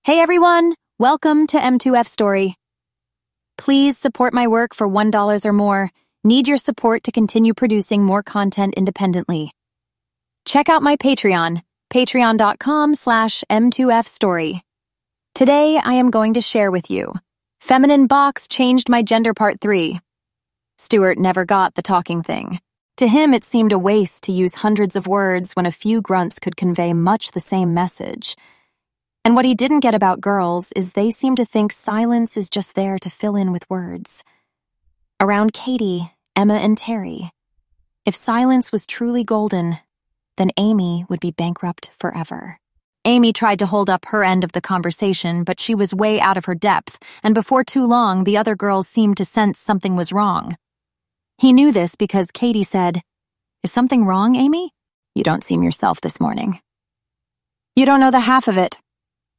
Hey everyone, welcome to M2F Story. Please support my work for $1 or more. Need your support to continue producing more content independently. Check out my Patreon, patreon.com/M2Fstory. Today I am going to share with you Feminine Box Changed My Gender Part 3. Stuart never got the talking thing. To him it seemed a waste to use hundreds of words when a few grunts could convey much the same message. And what he didn't get about girls is they seem to think silence is just there to fill in with words. Around Katie, Emma, and Terry, if silence was truly golden, then Amy would be bankrupt forever. Amy tried to hold up her end of the conversation, but she was way out of her depth, and before too long the other girls seemed to sense something was wrong. He knew this because Katie said, "Is something wrong, Amy? You don't seem yourself this morning." "You don't know the half of it."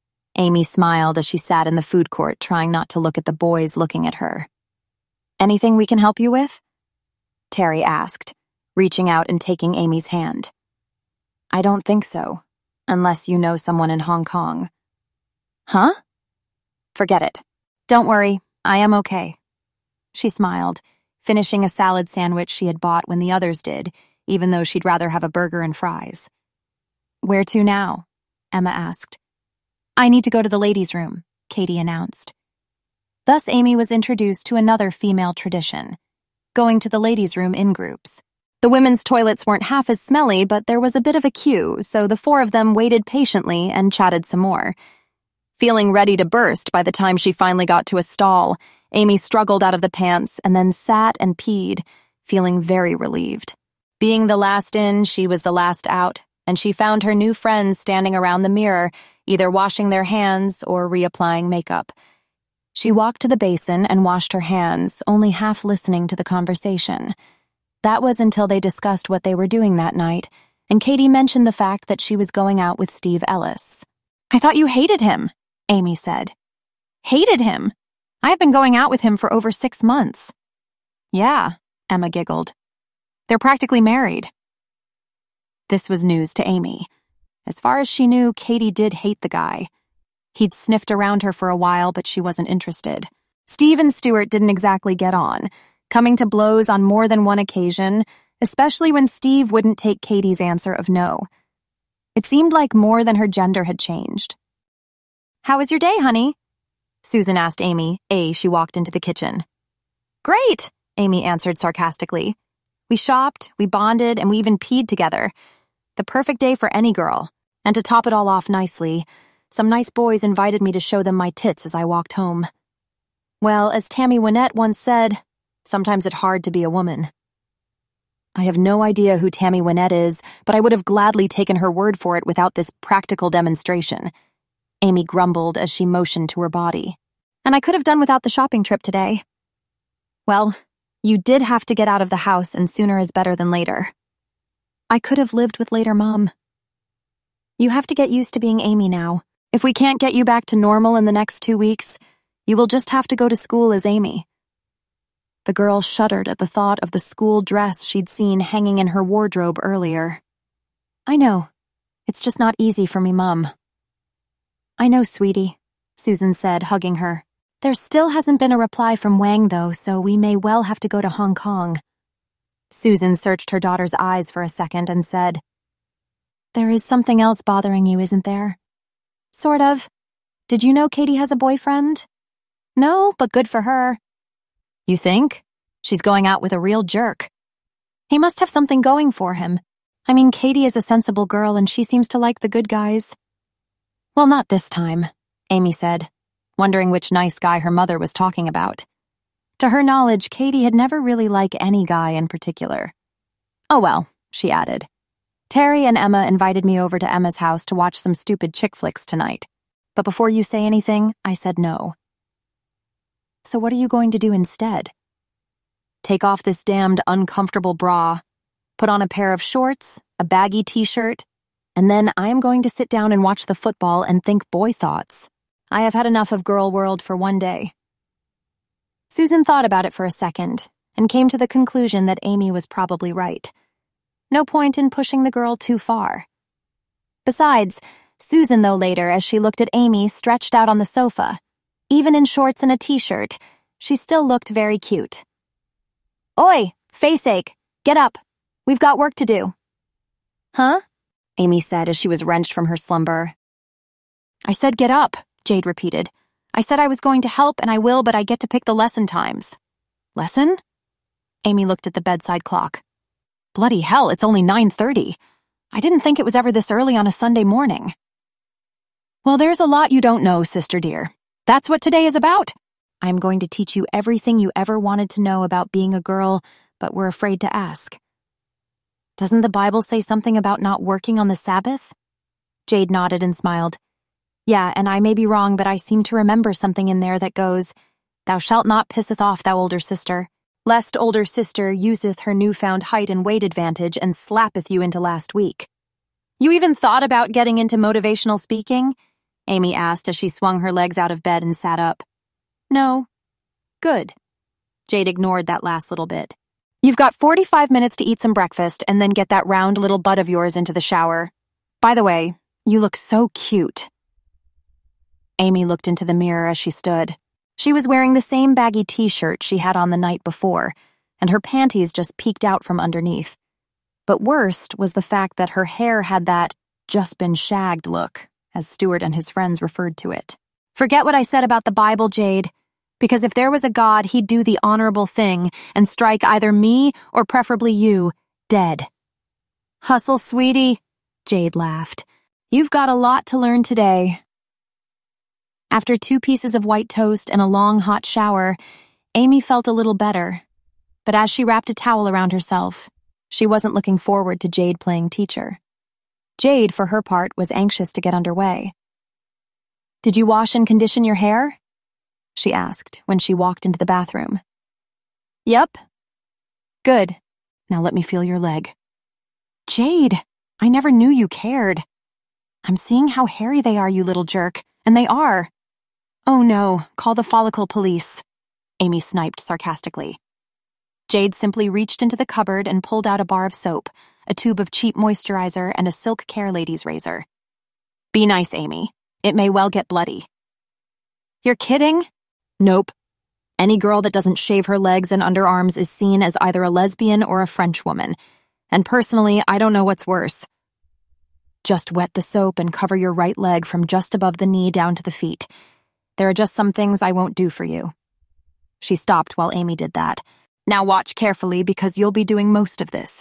Amy smiled as she sat in the food court, trying not to look at the boys looking at her. "Anything we can help you with?" Terry asked, reaching out and taking Amy's hand. "I don't think so, unless you know someone in Hong Kong." "Huh?" "Forget it. Don't worry, I am okay." She smiled, finishing a salad sandwich she had bought when the others did, even though she'd rather have a burger and fries. "Where to now?" Emma asked. "I need to go to the ladies' room," Katie announced. Thus Amy was introduced to another female tradition, going to the ladies' room in groups. The women's toilets weren't half as smelly, but there was a bit of a queue, so the four of them waited patiently and chatted some more. Feeling ready to burst by the time she finally got to a stall, Amy struggled out of the pants and then sat and peed, feeling very relieved. Being the last in, she was the last out, and she found her new friends standing around the mirror, either washing their hands or reapplying makeup. She walked to the basin and washed her hands, only half listening to the conversation. That was until they discussed what they were doing that night, and Katie mentioned the fact that she was going out with Steve Ellis. "I thought you hated him," Amy said. "Hated him? I've been going out with him for over 6 months." "Yeah," Emma giggled. "They're practically married." This was news to Amy. As far as she knew, Katie did hate the guy. He'd sniffed around her for a while, but she wasn't interested. Steve and Stuart didn't exactly get on, coming to blows on more than one occasion, especially when Steve wouldn't take Katie's answer of no. It seemed like more than her gender had changed. "How was your day, honey?" Susan asked Amy, she walked into the kitchen. "Great," Amy answered sarcastically. "We shopped, we bonded, and we even peed together. The perfect day for any girl. And to top it all off nicely, some nice boys invited me to show them my tits as I walked home. Well, as Tammy Wynette once said, sometimes it's hard to be a woman." I have no idea who Tammy Wynette is, but I would have gladly taken her word for it without this practical demonstration. Amy grumbled as she motioned to her body. "And I could have done without the shopping trip today." "Well, you did have to get out of the house, and sooner is better than later." "I could have lived with later, Mom." "You have to get used to being Amy now. If we can't get you back to normal in the next 2 weeks, you will just have to go to school as Amy." The girl shuddered at the thought of the school dress she'd seen hanging in her wardrobe earlier. "I know. It's just not easy for me, Mom." "I know, sweetie," Susan said, hugging her. "There still hasn't been a reply from Wang, though, so we may well have to go to Hong Kong." Susan searched her daughter's eyes for a second and said, "There is something else bothering you, isn't there?" "Sort of. Did you know Katie has a boyfriend?" "No, but good for her." "You think? She's going out with a real jerk." "He must have something going for him. I mean, Katie is a sensible girl and she seems to like the good guys." "Well, not this time," Amy said, wondering which nice guy her mother was talking about. To her knowledge, Katie had never really liked any guy in particular. "Oh well," she added. "Terry and Emma invited me over to Emma's house to watch some stupid chick flicks tonight. But before you say anything, I said no." "So what are you going to do instead?" "Take off this damned uncomfortable bra, put on a pair of shorts, a baggy t-shirt, and then I am going to sit down and watch the football and think boy thoughts. I have had enough of girl world for one day." Susan thought about it for a second and came to the conclusion that Amy was probably right. No point in pushing the girl too far. Besides, Susan, though, later, as she looked at Amy stretched out on the sofa. Even in shorts and a t-shirt, she still looked very cute. "Oi, faceache, get up. We've got work to do." "Huh?" Amy said as she was wrenched from her slumber. "I said get up," Jade repeated. "I said I was going to help, and I will, but I get to pick the lesson times." "Lesson?" Amy looked at the bedside clock. "Bloody hell, it's only 9:30. I didn't think it was ever this early on a Sunday morning." "Well, there's a lot you don't know, sister dear. That's what today is about. I'm going to teach you everything you ever wanted to know about being a girl, but were afraid to ask." "Doesn't the Bible say something about not working on the Sabbath?" Jade nodded and smiled. "Yeah, and I may be wrong, but I seem to remember something in there that goes, 'Thou shalt not pisseth off thou older sister, lest older sister useth her newfound height and weight advantage and slappeth you into last week.'" "You even thought about getting into motivational speaking?" Amy asked as she swung her legs out of bed and sat up. "No." "Good." Jade ignored that last little bit. "You've got 45 minutes to eat some breakfast and then get that round little butt of yours into the shower. By the way, you look so cute." Amy looked into the mirror as she stood. She was wearing the same baggy t-shirt she had on the night before, and her panties just peeked out from underneath. But worst was the fact that her hair had that just-been-shagged look, as Stuart and his friends referred to it. "Forget what I said about the Bible, Jade, because if there was a God, he'd do the honorable thing and strike either me or preferably you dead." "Hustle, sweetie," Jade laughed. "You've got a lot to learn today." After 2 pieces of white toast and a long hot shower, Amy felt a little better. But as she wrapped a towel around herself, she wasn't looking forward to Jade playing teacher. Jade, for her part, was anxious to get underway. "Did you wash and condition your hair?" she asked when she walked into the bathroom. "Yep." "Good. Now let me feel your leg." "Jade, I never knew you cared." "I'm seeing how hairy they are, you little jerk, and they are." "Oh no, call the follicle police," Amy sniped sarcastically. Jade simply reached into the cupboard and pulled out a bar of soap, a tube of cheap moisturizer, and a Silk Care Ladies razor. "Be nice, Amy. It may well get bloody." "You're kidding?" "Nope. Any girl that doesn't shave her legs and underarms is seen as either a lesbian or a French woman. And personally, I don't know what's worse. Just wet the soap and cover your right leg from just above the knee down to the feet. There are just some things I won't do for you." She stopped while Amy did that. "Now watch carefully because you'll be doing most of this."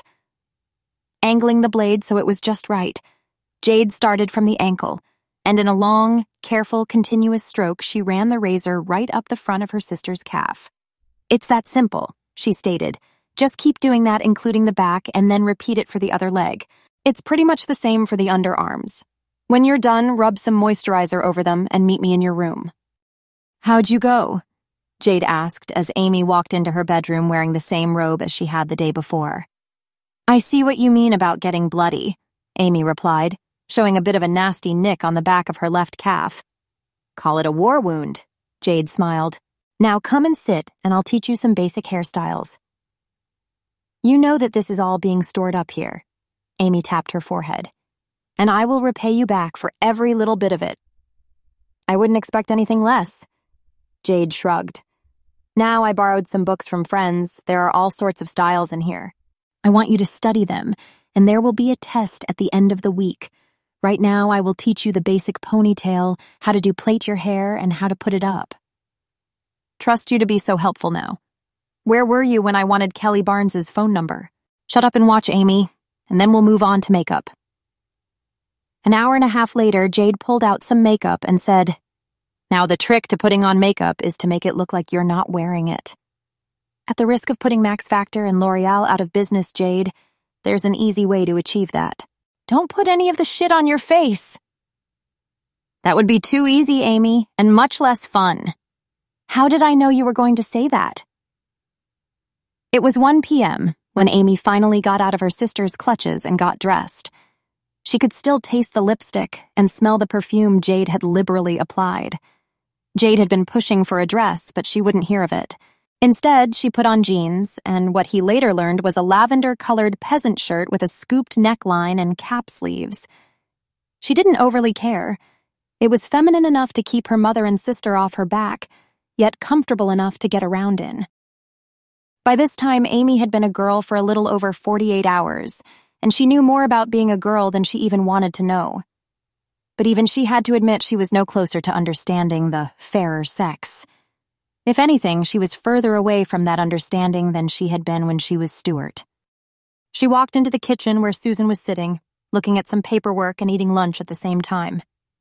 Angling the blade so it was just right, Jade started from the ankle, and in a long, careful, continuous stroke, she ran the razor right up the front of her sister's calf. "It's that simple," she stated. "Just keep doing that, including the back, and then repeat it for the other leg. It's pretty much the same for the underarms. When you're done, rub some moisturizer over them and meet me in your room." "How'd you go?" Jade asked as Amy walked into her bedroom wearing the same robe as she had the day before. "I see what you mean about getting bloody," Amy replied, showing a bit of a nasty nick on the back of her left calf. "Call it a war wound," Jade smiled. "Now come and sit, and I'll teach you some basic hairstyles." "You know that this is all being stored up here," Amy tapped her forehead, "and I will repay you back for every little bit of it." "I wouldn't expect anything less." Jade shrugged. "Now I borrowed some books from friends. There are all sorts of styles in here. I want you to study them, and there will be a test at the end of the week. Right now, I will teach you the basic ponytail, how to do plait your hair, and how to put it up." "Trust you to be so helpful now. Where were you when I wanted Kelly Barnes's phone number?" "Shut up and watch, Amy, and then we'll move on to makeup." An hour and a half later, Jade pulled out some makeup and said, "Now the trick to putting on makeup is to make it look like you're not wearing it. At the risk of putting Max Factor and L'Oreal out of business, Jade, there's an easy way to achieve that. Don't put any of the shit on your face." "That would be too easy, Amy, and much less fun." "How did I know you were going to say that?" It was 1 p.m. when Amy finally got out of her sister's clutches and got dressed. She could still taste the lipstick and smell the perfume Jade had liberally applied. Jade had been pushing for a dress, but she wouldn't hear of it. Instead, she put on jeans, and what he later learned was a lavender-colored peasant shirt with a scooped neckline and cap sleeves. She didn't overly care. It was feminine enough to keep her mother and sister off her back, yet comfortable enough to get around in. By this time, Amy had been a girl for a little over 48 hours, and she knew more about being a girl than she even wanted to know. But even she had to admit she was no closer to understanding the fairer sex. If anything, she was further away from that understanding than she had been when she was Stuart. She walked into the kitchen where Susan was sitting, looking at some paperwork and eating lunch at the same time.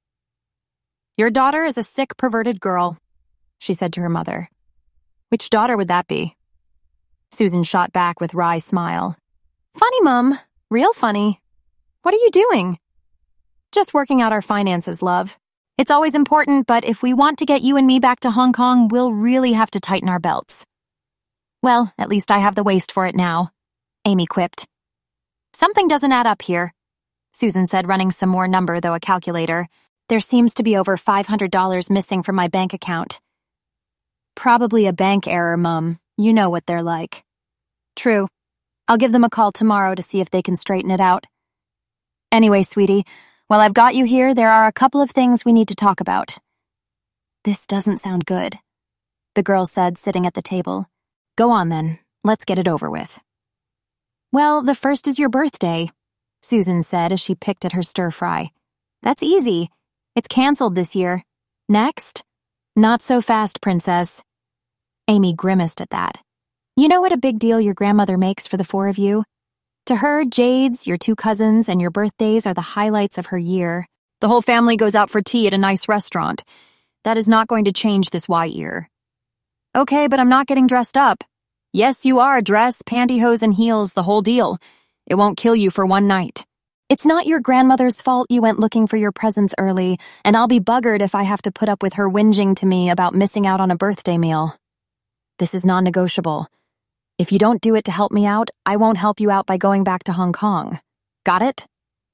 "Your daughter is a sick, perverted girl," she said to her mother. "Which daughter would that be?" Susan shot back with wry smile. "Funny, Mum. Real funny. What are you doing?" "Just working out our finances, love. It's always important, but if we want to get you and me back to Hong Kong, we'll really have to tighten our belts." "Well, at least I have the waist for it now," Amy quipped. "Something doesn't add up here," Susan said, running some more number, though a calculator. "There seems to be over $500 missing from my bank account." "Probably a bank error, Mum. You know what they're like." "True. I'll give them a call tomorrow to see if they can straighten it out. Anyway, sweetie, while I've got you here, there are a couple of things we need to talk about." "This doesn't sound good," the girl said, sitting at the table. "Go on then. Let's get it over with." "Well, the first is your birthday," Susan said as she picked at her stir-fry. "That's easy. It's canceled this year. Next?" "Not so fast, princess." Amy grimaced at that. "You know what a big deal your grandmother makes for the four of you? To her, Jade's, your two cousins, and your birthdays are the highlights of her year. The whole family goes out for tea at a nice restaurant. That is not going to change this year." "Okay, but I'm not getting dressed up." "Yes, you are. Dress, pantyhose, and heels, the whole deal. It won't kill you for one night." "It's not your grandmother's fault you went looking for your presents early, and I'll be buggered if I have to put up with her whinging to me about missing out on a birthday meal. This is non-negotiable. If you don't do it to help me out, I won't help you out by going back to Hong Kong. Got it?"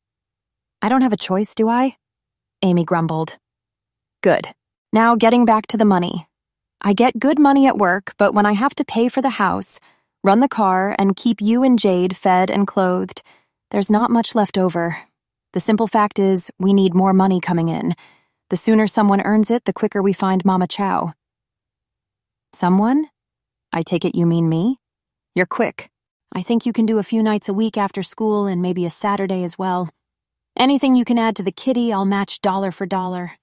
"I don't have a choice, do I?" Amy grumbled. "Good. Now getting back to the money. I get good money at work, but when I have to pay for the house, run the car, and keep you and Jade fed and clothed, there's not much left over. The simple fact is, we need more money coming in. The sooner someone earns it, the quicker we find Mama Chow." "Someone? I take it you mean me? You're quick. I think you can do a few nights a week after school and maybe a Saturday as well. Anything you can add to the kitty, I'll match dollar for dollar."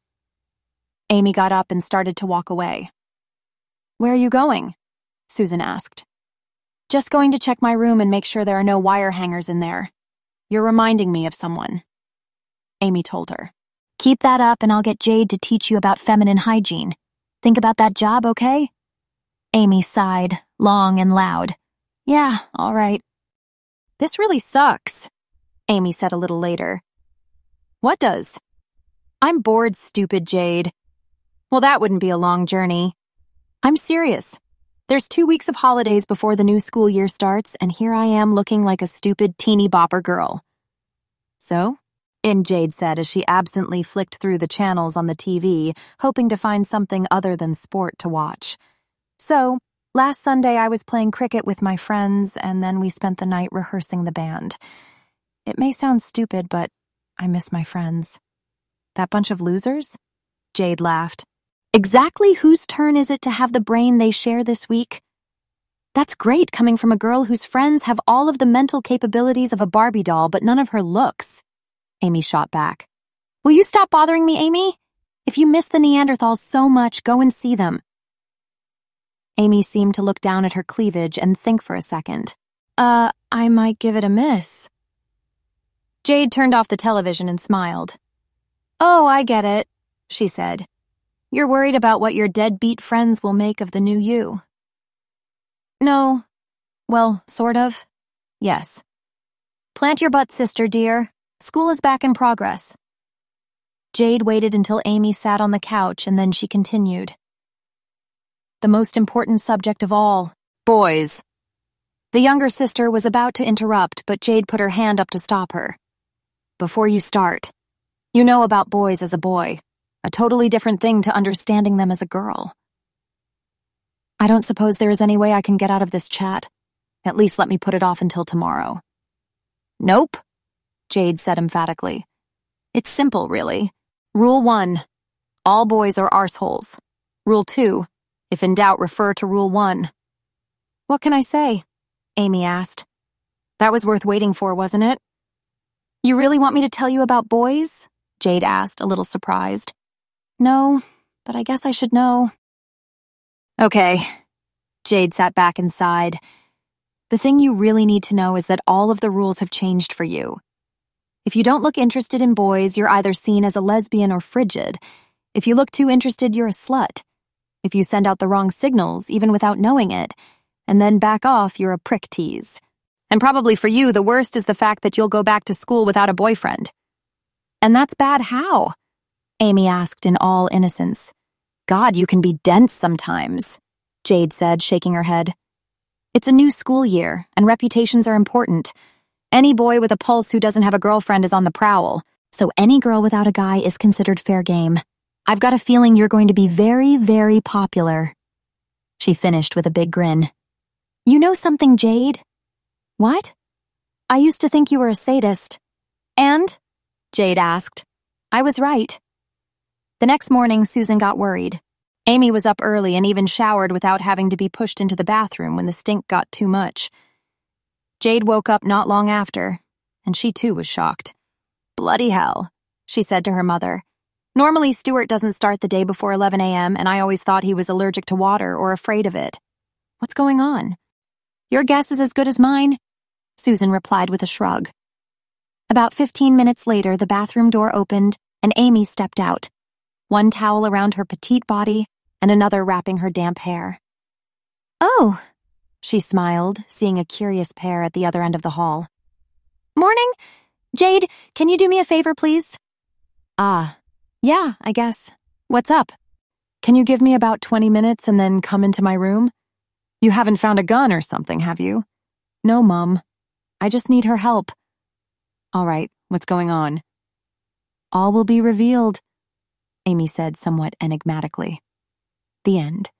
Amy got up and started to walk away. "Where are you going?" Susan asked. "Just going to check my room and make sure there are no wire hangers in there. You're reminding me of someone," Amy told her. "Keep that up and I'll get Jade to teach you about feminine hygiene. Think about that job, okay?" Amy sighed, long and loud. "Yeah, all right." "This really sucks," Amy said a little later. "What does?" "I'm bored, stupid Jade." "Well, that wouldn't be a long journey." "I'm serious. There's 2 weeks of holidays before the new school year starts, and here I am looking like a stupid teeny bopper girl." "So?" Jade said as she absently flicked through the channels on the TV, hoping to find something other than sport to watch. "So, last Sunday I was playing cricket with my friends, and then we spent the night rehearsing the band. It may sound stupid, but I miss my friends." "That bunch of losers?" Jade laughed. "Exactly whose turn is it to have the brain they share this week? That's great coming from a girl whose friends have all of the mental capabilities of a Barbie doll, but none of her looks," Amy shot back. "Will you stop bothering me, Amy? If you miss the Neanderthals so much, go and see them." Amy seemed to look down at her cleavage and think for a second. I might give it a miss." Jade turned off the television and smiled. "Oh, I get it," she said. "You're worried about what your deadbeat friends will make of the new you." "No. Well, sort of. Yes. Plant your butt, sister dear. School is back in progress." Jade waited until Amy sat on the couch, and then she continued. "The most important subject of all, boys." The younger sister was about to interrupt, but Jade put her hand up to stop her. "Before you start, you know about boys as a boy. A totally different thing to understanding them as a girl." "I don't suppose there is any way I can get out of this chat. At least let me put it off until tomorrow." "Nope," Jade said emphatically. It's simple, really. Rule 1. All boys are arseholes. Rule 2. If in doubt, refer to Rule 1. What can I say? Amy asked. That was worth waiting for, wasn't it? You really want me to tell you about boys? Jade asked, a little surprised. No, but I guess I should know. Okay. Jade sat back and sighed. The thing you really need to know is that all of the rules have changed for you. If you don't look interested in boys, you're either seen as a lesbian or frigid. If you look too interested, you're a slut. If you send out the wrong signals, even without knowing it, and then back off, you're a prick tease. And probably for you, the worst is the fact that you'll go back to school without a boyfriend. And that's bad how? Amy asked in all innocence. God, you can be dense sometimes, Jade said, shaking her head. It's a new school year, and reputations are important. Any boy with a pulse who doesn't have a girlfriend is on the prowl, so any girl without a guy is considered fair game. I've got a feeling you're going to be very, very popular. She finished with a big grin. You know something, Jade? What? I used to think you were a sadist. And? Jade asked. I was right. The next morning, Susan got worried. Amy was up early and even showered without having to be pushed into the bathroom when the stink got too much. Jade woke up not long after, and she too was shocked. Bloody hell, she said to her mother. Normally, Stuart doesn't start the day before 11 a.m., and I always thought he was allergic to water or afraid of it. What's going on? Your guess is as good as mine, Susan replied with a shrug. About 15 minutes later, the bathroom door opened, and Amy stepped out, one towel around her petite body and another wrapping her damp hair. Oh, she smiled, seeing a curious pair at the other end of the hall. Morning. Jade, can you do me a favor, please? Yeah, I guess. What's up? Can you give me about 20 minutes and then come into my room? You haven't found a gun or something, have you? No, Mum. I just need her help. All right, what's going on? All will be revealed, Amy said somewhat enigmatically. The end.